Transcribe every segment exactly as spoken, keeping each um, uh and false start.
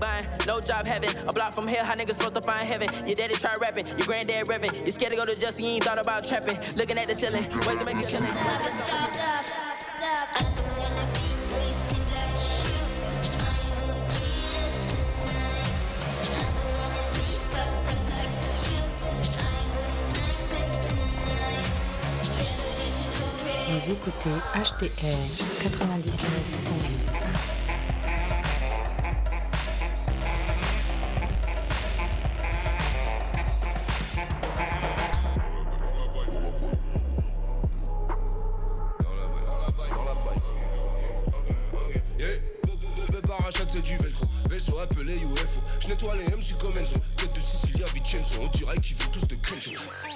Buying, no job having. A block from here, how niggas supposed to find heaven? Your daddy try rapping, your granddad rapping. You scared to go to Justin, you ain't thought about trapping. Looking at the ceiling, wait to make a killing. Vous écoutez H T R quatre-vingt-dix-neuf point un. C'est du velcro, vaisseau appelé U F O. Je nettoie les M, j'suis comme Enzo. Tête de Sicilia, Vincenzo. On dirait qu'ils veulent tous de Kenjo.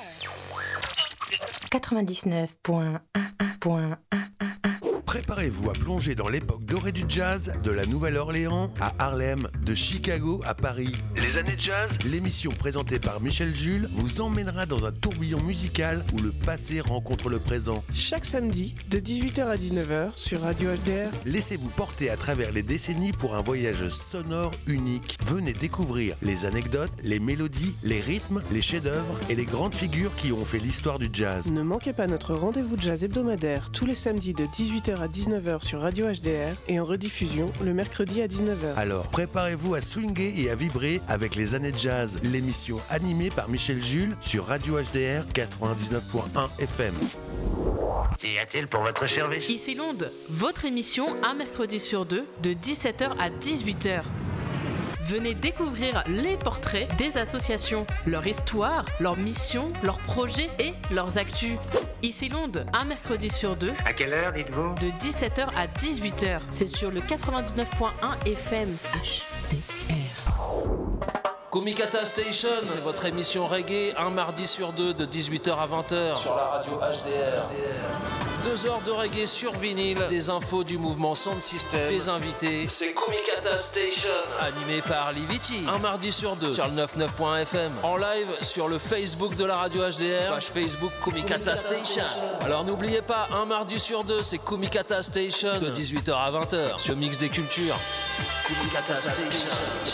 quatre-vingt-dix-neuf point un point un. Préparez-vous à plonger dans l'époque dorée du jazz, de la Nouvelle-Orléans à Harlem, de Chicago à Paris. Les années jazz, l'émission présentée par Michel Jules vous emmènera dans un tourbillon musical où le passé rencontre le présent. Chaque samedi, de dix-huit heures à dix-neuf heures sur Radio H D R. Laissez-vous porter à travers les décennies pour un voyage sonore unique. Venez découvrir les anecdotes, les mélodies, les rythmes, les chefs-d'œuvre et les grandes figures qui ont fait l'histoire du jazz. Ne manquez pas notre rendez-vous jazz hebdomadaire tous les samedis de dix-huit heures à dix-neuf heures sur Radio H D R et en rediffusion le mercredi à dix-neuf heures. Alors préparez-vous à swinguer et à vibrer avec les années jazz, l'émission animée par Michel Jules sur Radio H D R quatre-vingt-dix-neuf point un F M. Qu'y a-t-il pour votre service? Ici Londres, votre émission un mercredi sur deux de dix-sept heures à dix-huit heures. Venez découvrir les portraits des associations, leur histoire, leurs missions, leurs projets et leurs actus. Ici Londres, un mercredi sur deux. À quelle heure, dites-vous? De dix-sept heures à dix-huit heures. C'est sur le quatre-vingt-dix-neuf point un F M. H D R. Kumikata Station, c'est votre émission reggae, un mardi sur deux de dix-huit heures à vingt heures. Sur la radio H D R. Deux heures de reggae sur vinyle, des infos du mouvement Sound System, des invités. C'est Kumikata Station, animé par Liviti. Un mardi sur deux sur le quatre-vingt-dix-neuf point F M. En live sur le Facebook de la radio H D R, page Facebook Kumikata Station. Alors n'oubliez pas, un mardi sur deux, c'est Kumikata Station, de dix-huit heures à vingt heures, sur Mix des Cultures. Kumikata Station.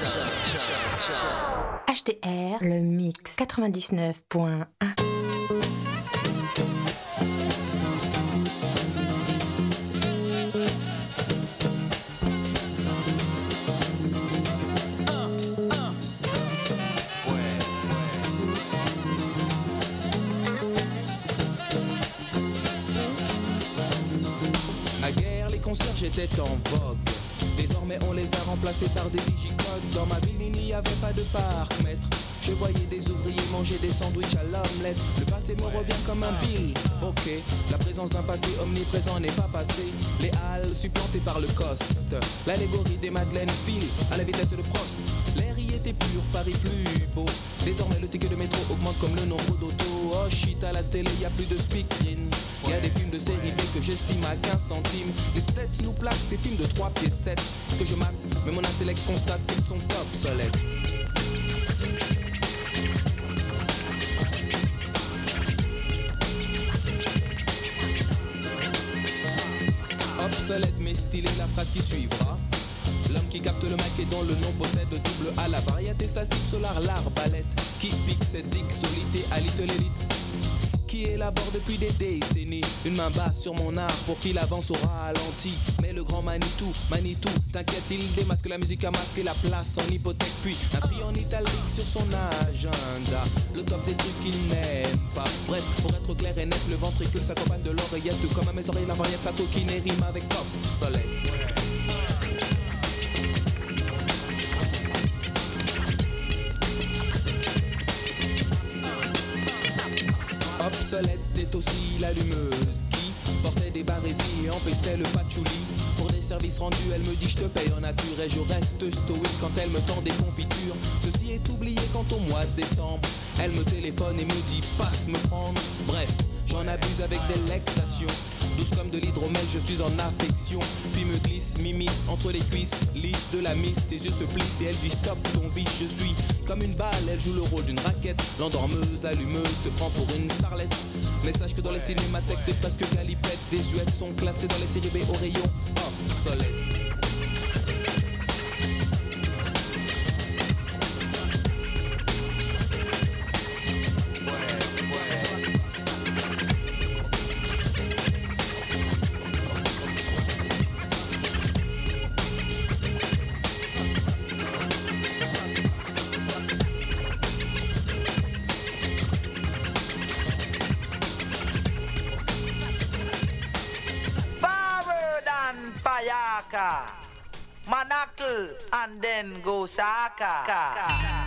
H T R, le mix quatre-vingt-dix-neuf point un. J'étais en vogue. Désormais on les a remplacés par des digicodes. Dans ma ville il n'y avait pas de parc-mètre. Je voyais des ouvriers manger des sandwichs à l'omelette. Le passé me revient comme un bill. Ok, la présence d'un passé omniprésent n'est pas passé. Les halles supplantées par le coste. L'allégorie des Madeleines file à la vitesse de Prost. L'air y était pur, Paris plus beau. Désormais le ticket de métro augmente comme le nombre d'autos. Oh shit, à la télé y a plus de speakerine. Y'a des films de série B que j'estime à quinze centimes. Les têtes nous plaquent ces films de trois pieds sept que je mate, mais mon intellect constate qu'ils sont obsolètes. Obsolète mais stylé, la phrase qui suivra. L'homme qui capte le mic et dont le nom possède double A. La variété statique solar, l'arbalète qui pique cette solité à little élite qui élabore depuis des décennies une main basse sur mon art pour qu'il avance au ralenti. Mais le grand Manitou, Manitou, t'inquiète, il démasque la musique à masquer la place en hypothèque. Puis inscrit en italique sur son agenda le top des trucs qu'il n'aime pas. Bref, pour être clair et net, le ventricule s'accompagne de l'oreillette. Tout comme à mes oreilles, la variette, sa coquine et rime avec obsolète. Obsolète est aussi l'allumeuse qui portait des barésies et empestait le patchouli. Pour des services rendus, elle me dit je te paye en nature et je reste stoïque quand elle me tend des confitures. Ceci est oublié quand au mois de décembre, elle me téléphone et me dit passe me prendre. Bref, j'en abuse avec délectation. Douce comme de l'hydromel, je suis en affection. Puis me glisse, m'immisce entre les cuisses, lisse de la miss. Ses yeux se plissent et elle dit stop ton vice. Je suis comme une balle, elle joue le rôle d'une raquette. L'endormeuse, allumeuse, se prend pour une starlette. Mais sache que dans les cinémathèques, t'es presque galipette. Des huettes sont classées dans les séries B au rayon obsolète. Saka. Manakal and then go Saka.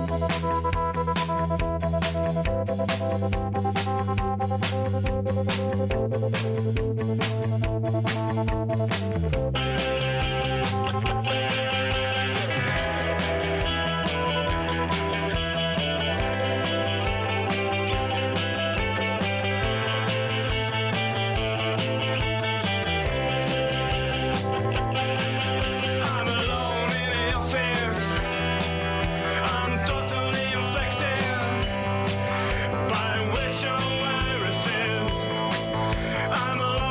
I'm alone.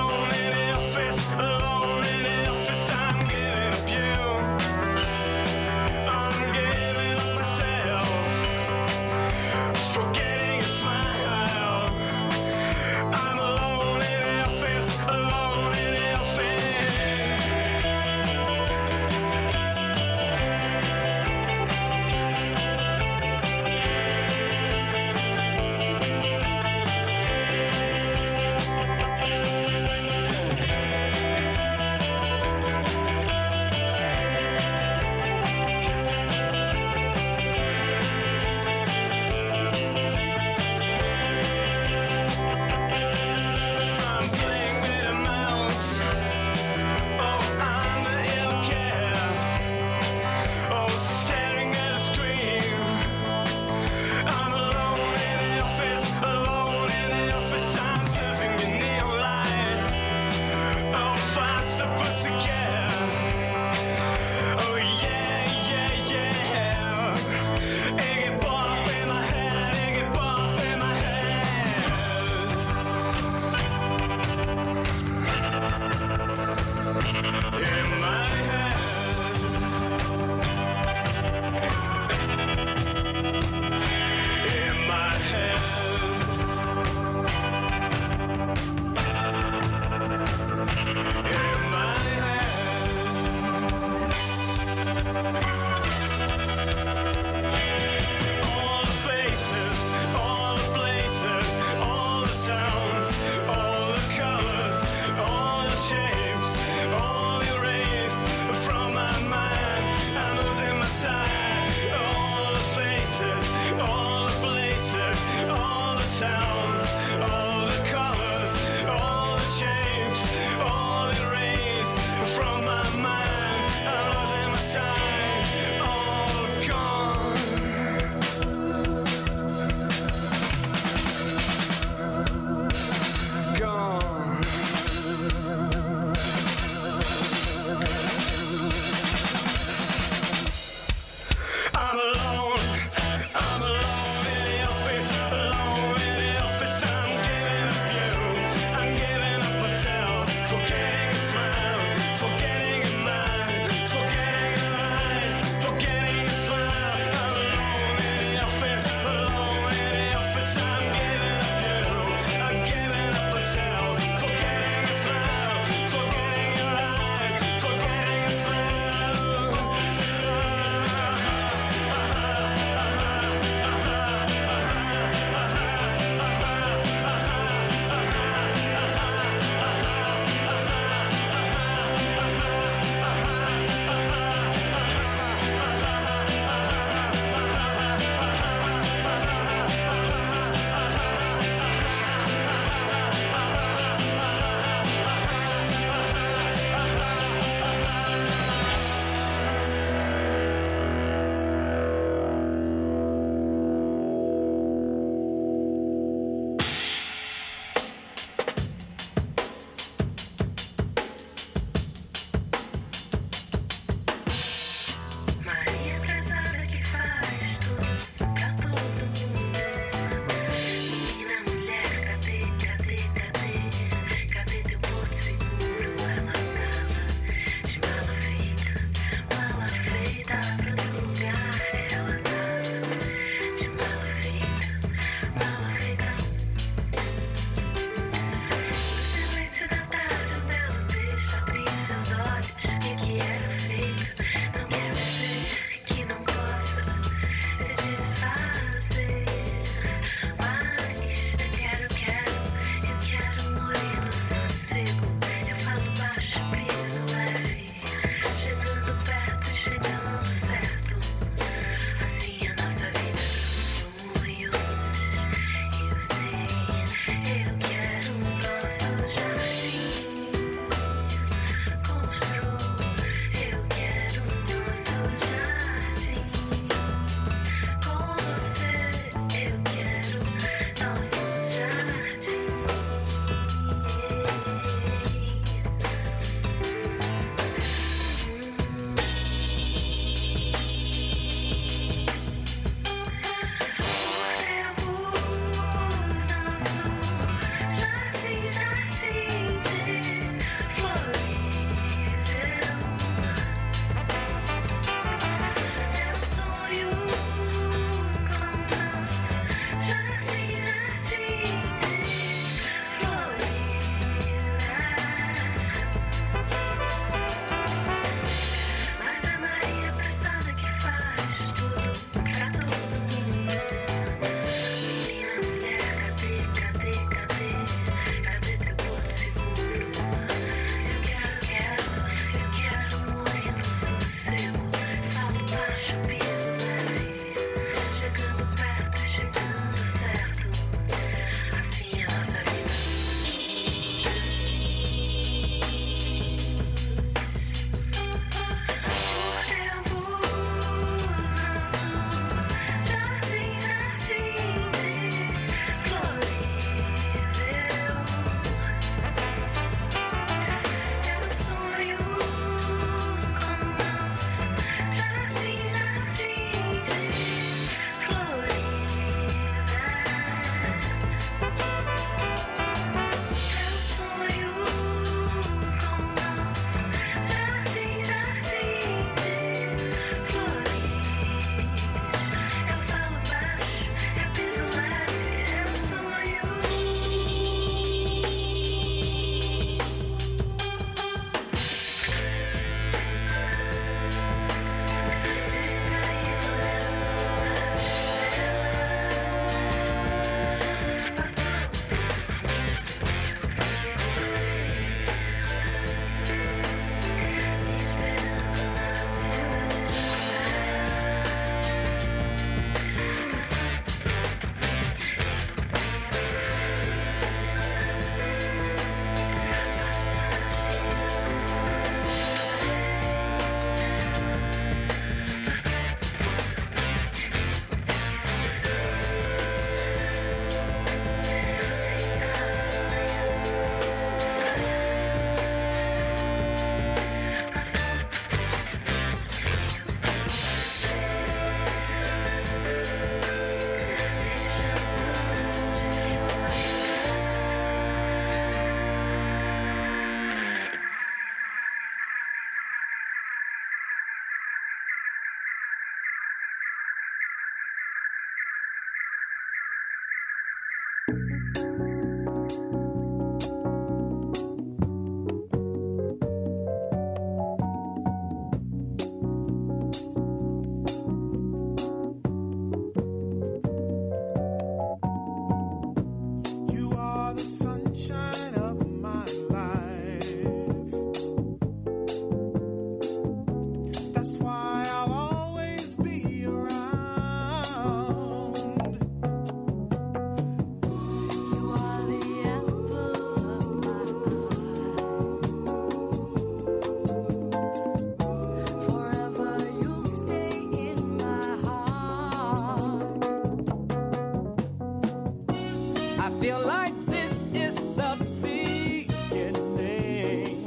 feel like this is the beginning.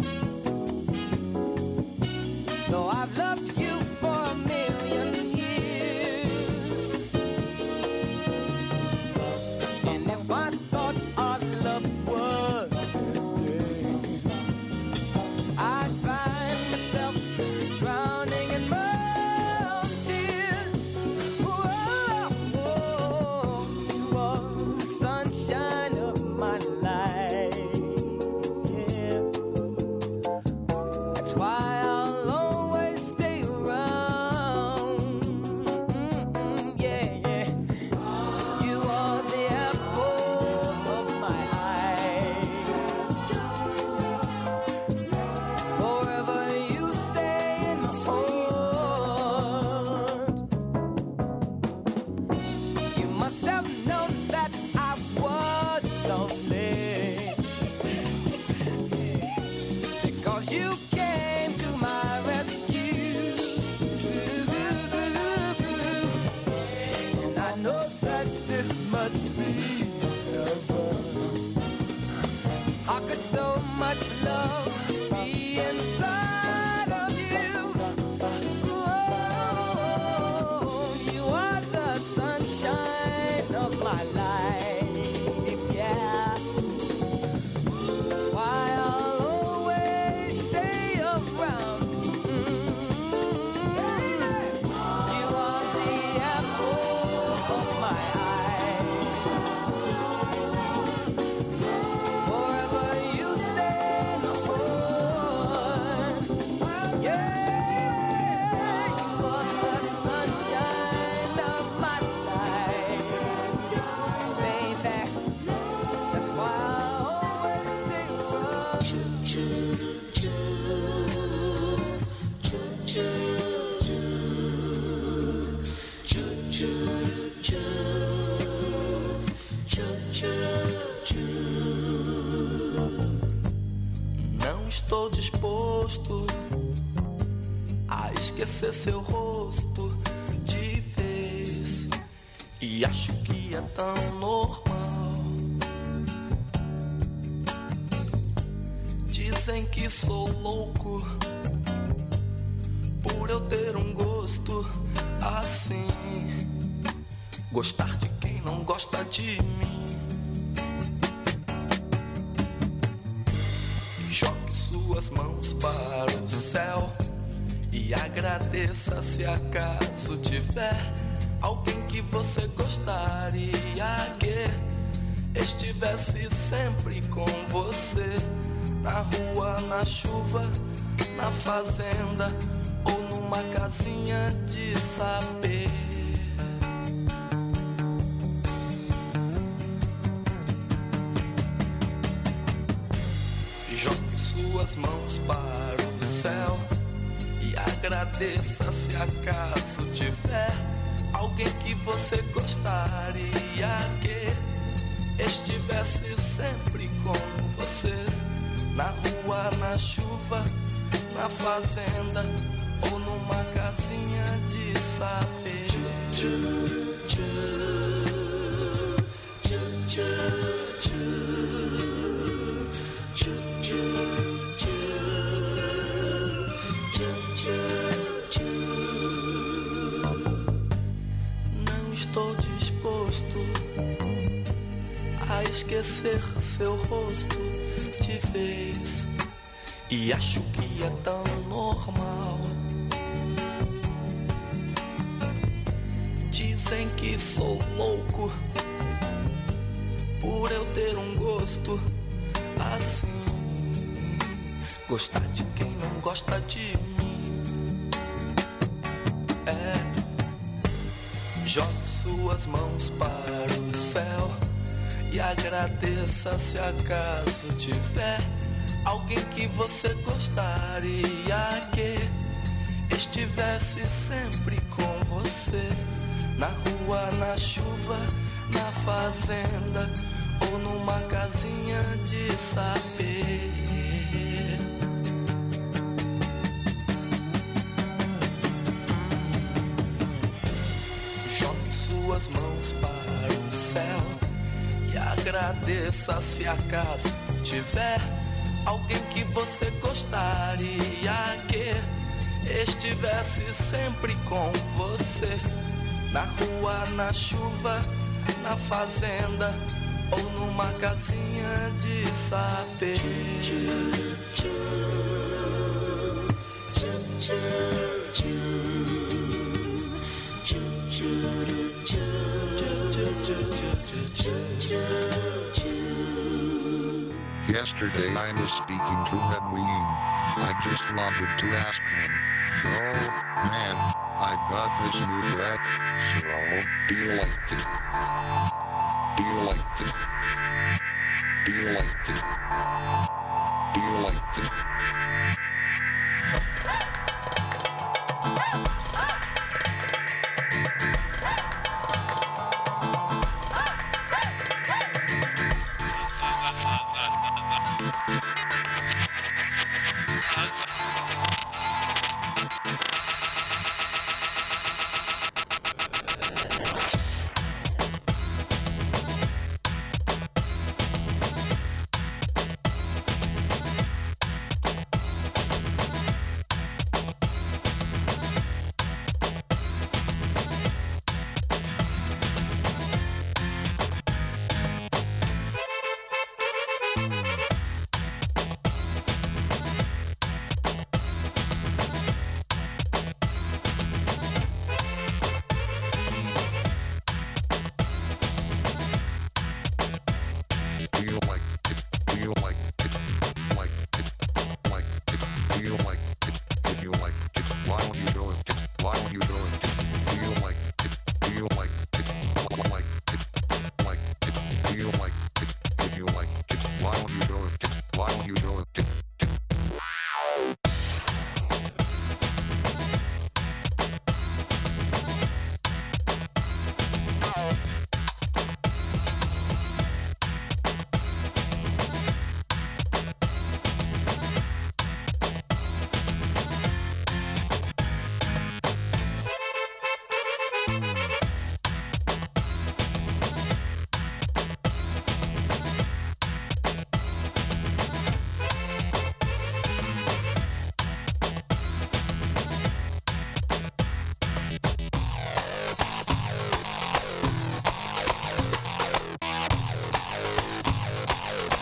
Though I've loved you for a million years, and if I thought our love was ending, I'd find myself drowning in my tears. Whoa, whoa, you are the sunshine of my life. Yeah. That's why I'll always stay around. Mm-mm, yeah, yeah. You are the apple of my eye. Forever you stay in my heart. You must have known that I was lonely, because you came to my rescue. And I know that this must be heaven. How could so much love be inside of you? Oh, you are the sunshine of my life, yeah. That's why I'll always stay around. You are the apple of my eye. Forever you stay in my heart. Yeah, you are the sunshine of my life, baby. That's why I'll always stay around. Não estou disposto a esquecer seu rosto de vez, e acho que é tão normal. Dizem que sou louco por eu ter um gosto assim, gostar de quem não gosta de mim. Jogue suas mãos para o céu e agradeça se acaso tiver alguém que você gostaria que estivesse sempre com você, na rua, na chuva, na fazenda ou numa casinha de saber. Jogue suas mãos para o céu e agradeça se acaso tiver alguém que você gostaria que estivesse sempre com você, na rua, na chuva, na fazenda ou numa casinha de saber. Tchu, tchu, tchu, tchu, tchu, tchu, tchu, tchu, tchu, tchu, tchu. Não estou disposto a esquecer seu rosto de vez, e acho que é tão normal. Dizem que sou louco por eu ter um gosto assim, gostar de quem não gosta de mim. É, jogue suas mãos para o céu e agradeça se acaso tiver alguém que você gostaria que estivesse sempre com você, na rua, na chuva, na fazenda ou numa casinha de saber. Jogue suas mãos para o céu e agradeça se acaso tiver alguém que você gostaria que estivesse sempre com você. Na rua, na chuva, na fazenda ou numa casinha de sapê. Yesterday I was speaking to Edwin. I just wanted to ask him, oh man, I got this new track, so do you like it? Do you like it? Do you like it? Do you like it? Do you like